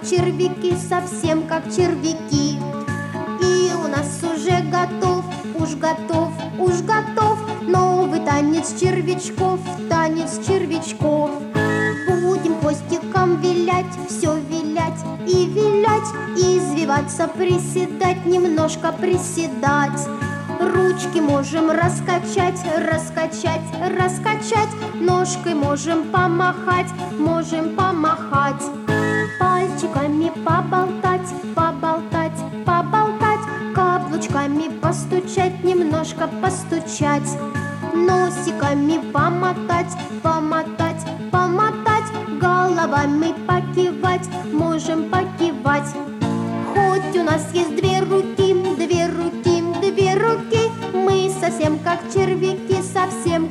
червяки, совсем как червяки. И у нас уже готов, уж готов, уж готов новый танец червячков, танец червячков. Будем хвостиком вилять, все вилять и вилять, и извиваться, приседать, немножко приседать. Ручки можем раскачать, раскачать, раскачать, ножкой можем помахать, можем помахать. Пальчиками поболтать, поболтать, поболтать, каблучками постучать, немножко постучать. Носиками помотать, помотать, помотать, головами покивать, можем покивать. Хоть у нас есть две руки, две руки, две руки, мы совсем как червяки, совсем